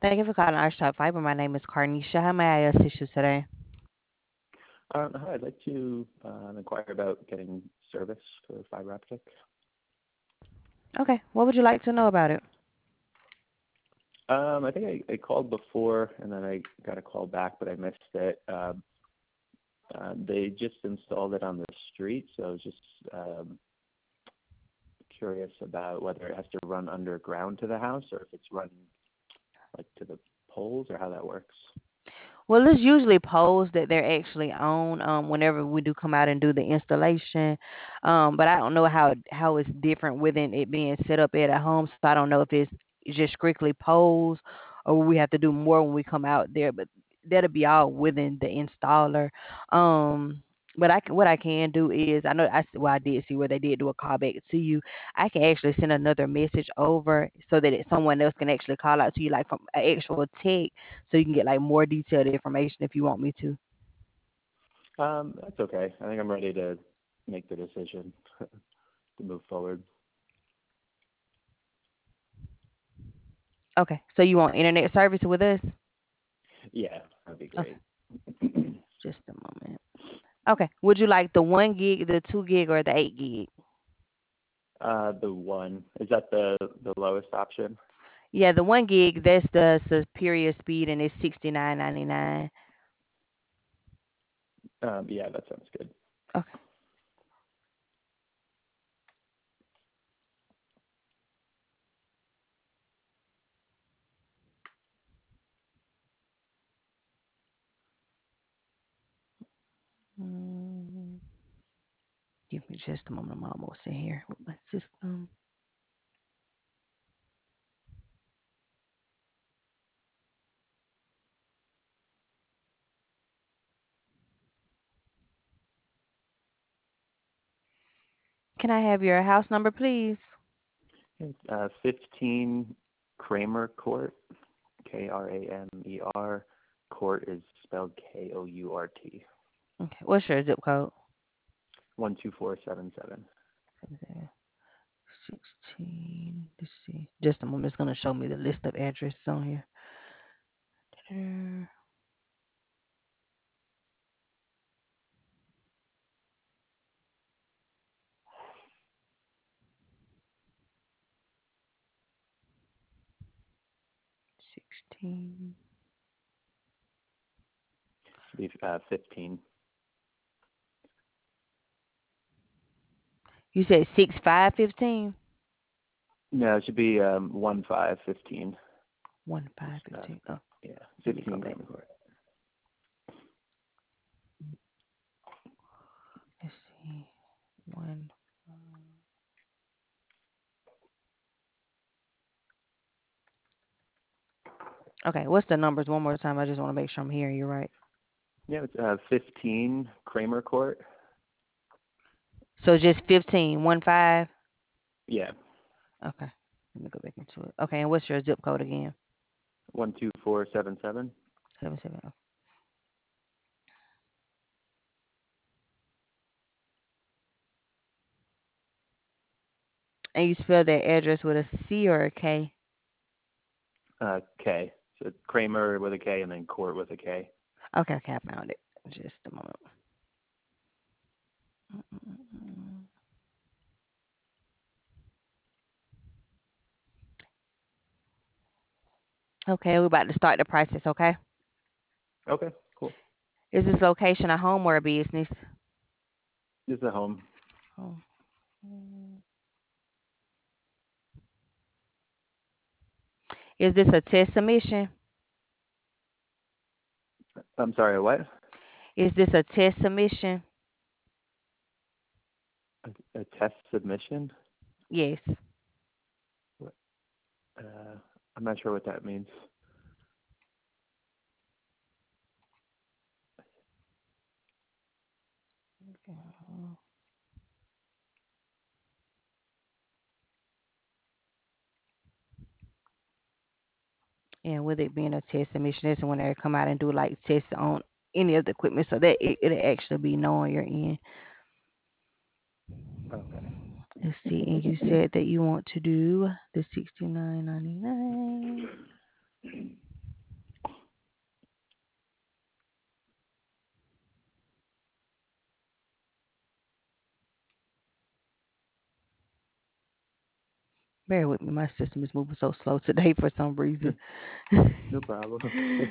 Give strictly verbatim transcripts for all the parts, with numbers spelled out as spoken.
Thank you for calling Archetype Fiber. My name is Carnisha. How may I assist you today? Um, hi, I'd like to um, inquire about getting service for fiber optic. Okay. What would you like to know about it? Um, I think I, I called before and then I got a call back, but I missed it. Um, uh, they just installed it on the street, so I was just um, curious about whether it has to run underground to the house or if it's run like to the poles or how that works. Well, it's usually poles that they're actually on um, whenever we do come out and do the installation. Um, but I don't know how how it's different within it being set up at a home. So I don't know if it's just strictly poles or we have to do more when we come out there. But that'll be all within the installer. Um, but I can, what I can do is I know I s- well I did see where they did do a call back to you. I can actually send another message over so that it, someone else can actually call out to you like from an actual tech so you can get like more detailed information if you want me to. Um, that's okay. I think I'm ready to make the decision to move forward. Okay. So you want internet service with us? Yeah, that'd be Okay. great. Just a moment. Okay. Would you like the one gig, the two gig, or the eight gig? Uh, the one, is that the the lowest option? Yeah, the one gig. That's the superior speed, and it's sixty nine ninety nine. Um, yeah, that sounds good. Okay. Mm, give me just a moment. I'm almost in here with my system. Can I have your house number, please? Uh, fifteen Kramer Court, K R A M E R. Court is spelled K O U R T. Okay. What's your zip code? one two four seven seven. Sixteen. Let's see. Just a moment. It's gonna show me the list of addresses on here. Sixteen. Should be uh, fifteen. You said six five fifteen. No, it should be um, one five fifteen. One five Uh, fifteen. Oh, yeah, let me go fifteen back. Kramer Court. Let's see. One. Okay, what's the numbers one more time? I just want to make sure I'm hearing you right. Yeah, it's uh, fifteen Kramer Court. So just fifteen, one five. Yeah, Okay, let me go back into it. Okay, and what's your zip code again? one two four seven seven. Seven seven. Okay. And you spell that address with a C or a K? Uh, K. So Kramer with a K and then Court with a K. Okay, okay, I found it. Just a moment. Mm-mm-mm. Okay, we're about to start the process. Okay, Okay, cool. is this location a home or a business? This is a home. Oh. Mm. Is this a test submission? I'm sorry, what? Is this a test submission? A, a test submission? Yes. Uh, I'm not sure what that means. And with it being a test submission, that's when they come out and do like tests on any of the equipment, so that it, it'll actually be knowing you're in. Okay. Let's see. And you said that you want to do the sixty nine ninety nine. Bear with me. My system is moving so slow today for some reason. No problem.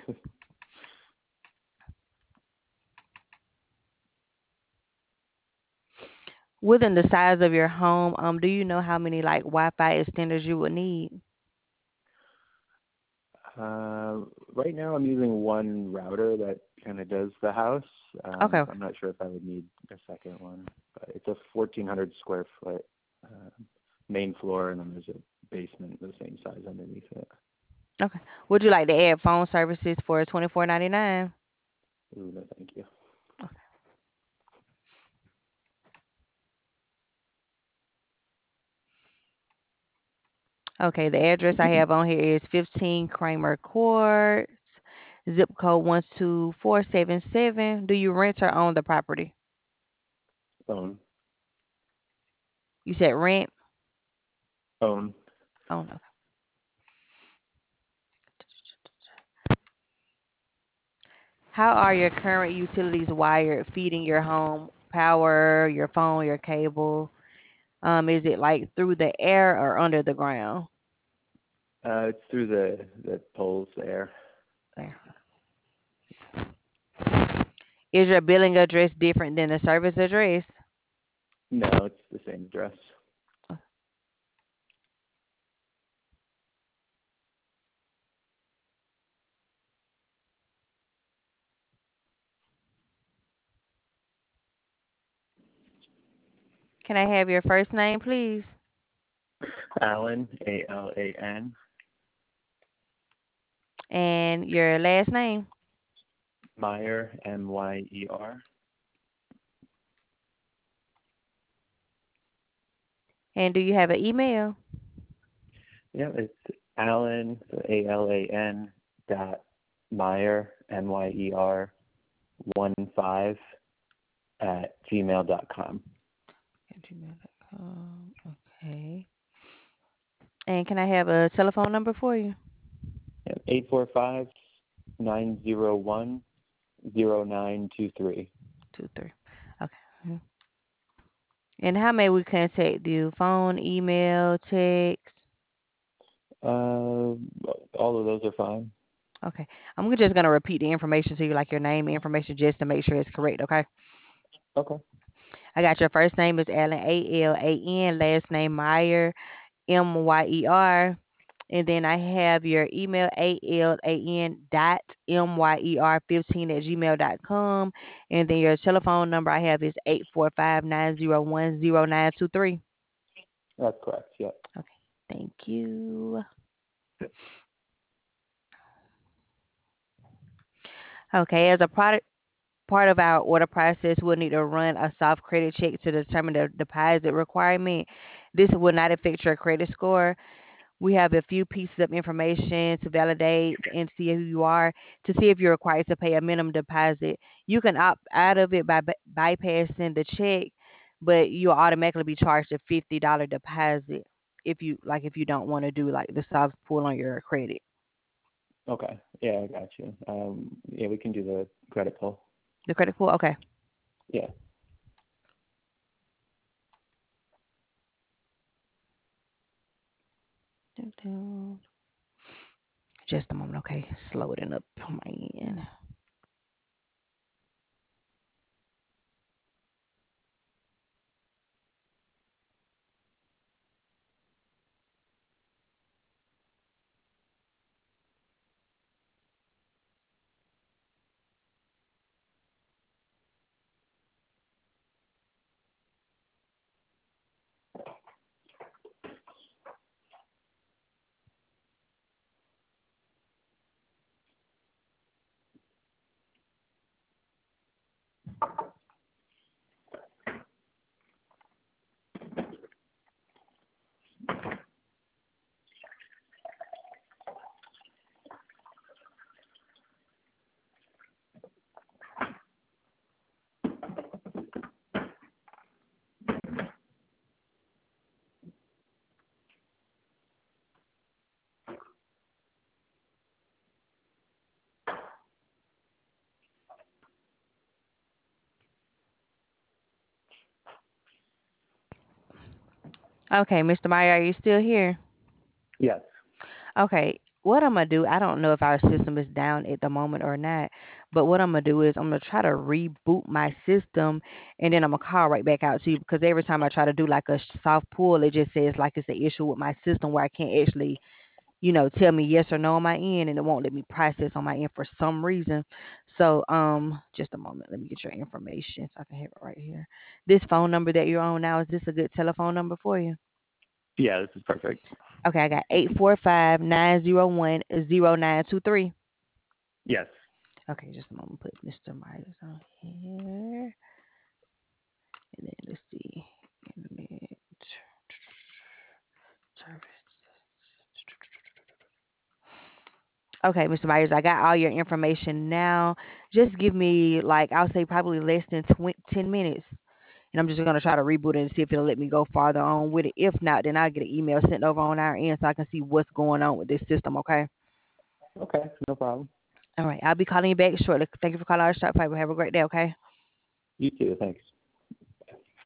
Within the size of your home, um, do you know how many like Wi-Fi extenders you would need? uh, right now, I'm using one router that kind of does the house. Okay, Um, okay. I'm not sure if I would need a second one, but it's a fourteen hundred square foot uh, main floor, and then there's a basement the same size underneath it. Okay. Would you like to add phone services for twenty four ninety nine? Ooh, no, thank you. Okay, the address I have on here is fifteen Kramer Court, zip code one two four seven seven. Do you rent or own the property? Own, You said rent? own. Oh no. How are your current utilities wired feeding your home? Power, your phone, your cable? Um, is it like through the air or under the ground? Uh, it's through the the poles there. There. Is your billing address different than the service address? No, it's the same address. Can I have your first name, please? Alan, A L A N. And your last name? Meyer, M Y E R. And do you have an email? Yeah, it's Alan, so A L A N dot Meyer, M Y E R, one five at gmail dot com. At gmail dot com. Okay. And can I have a telephone number for you? Yeah, eight four five nine zero one zero nine two three. Two, three. Okay. Mhm. And how may we contact you? Phone, email, text? Uh, all of those are fine. Okay. I'm just gonna repeat the information to you, like your name information, just to make sure it's correct. Okay. Okay. I got your first name is Alan, A L A N, last name Meyer, M Y E R, and then I have your email A L A N dot M Y E R fifteen at gmail dot com, and then your telephone number I have is eight four five nine zero one zero nine two three. That's correct. Yeah. Okay. Thank you. Okay. As a product part of our order process, we'll need to run a soft credit check to determine the deposit requirement. This will not affect your credit score. We have a few pieces of information to validate and see who you are to see if you're required to pay a minimum deposit. You can opt out of it by by- bypassing the check, but you'll automatically be charged a fifty dollar deposit if you like if you don't want to do like the soft pull on your credit. Okay. Yeah, I got you. Um, yeah, we can do the credit pull. The credit pull, okay. Yeah. Doo-doo. Just a moment, okay. Slow it up on my end. Okay, Mister Meyer, are you still here? Yes. Okay, what I'm gonna do, I don't know if our system is down at the moment or not, but what I'm gonna do is I'm gonna try to reboot my system, and then I'm gonna call right back out to you because every time I try to do like a soft pull, it just says like it's an issue with my system where I can't actually, you know, tell me yes or no on my end, and it won't let me process on my end for some reason. So, um, just a moment, let me get your information so I can have it right here. This phone number that you're on now, is this a good telephone number for you? Yeah, this is perfect. Okay, I got eight four five nine zero one zero nine two three. Yes. Okay, just a moment. Put Mister Myers on here, and then let's see. Internet service. Okay, Mister Myers, I got all your information now. Just give me like I'll say probably less than twenty, ten minutes, and I'm just gonna try to reboot it and see if it'll let me go farther on with it. If not, then I'll get an email sent over on our end so I can see what's going on with this system. Okay. Okay, no problem. All right. I'll be calling you back shortly. Thank you for calling our shop fiber. Have a great day. Okay. You too. Thanks.